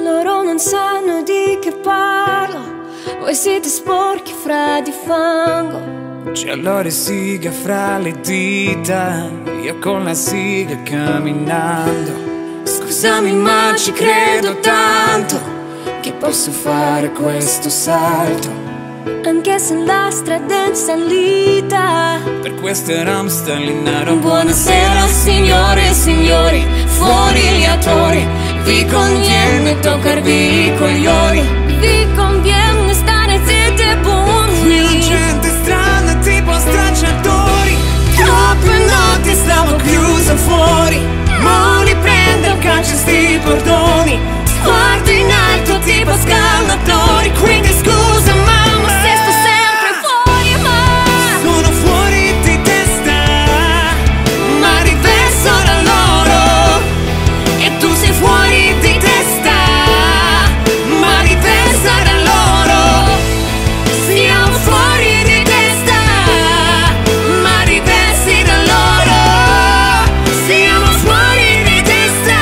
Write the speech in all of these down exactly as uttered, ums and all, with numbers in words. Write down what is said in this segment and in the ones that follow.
loro non sanno di che parlo, voi siete sporchi fra di fango. C'è allora siga fra le dita, io con la siga camminando. Scusami ma ci credo tanto che posso fare questo salto, anche se la strada è in salita. Per questo Ramstein in nero. Buonasera signore e signori, fuori gli attori, vi conviene toccarvi i coglioni, vi conviene stare zitti e buoni. Qui la gente strana tipo stracciatori, troppe notti stavo chiuso fuori, mo li prende il calcio sti bordoni, sguardi in alto tipo scallatori. Quindi scusa mamma se sto sempre fuori, ma sono fuori di testa, ma diverso da loro. E tu sei fuori di testa, ma diversa da loro. Siamo fuori di testa, ma diversi da loro. Siamo fuori di testa,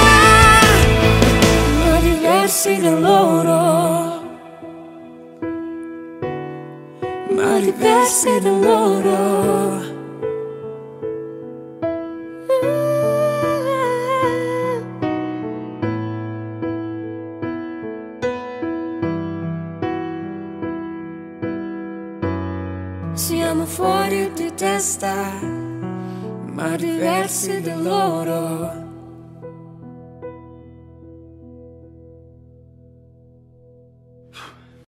ma diversi da loro. Ma diversi da loro. siamo fuori di testa, Ma diversi da loro.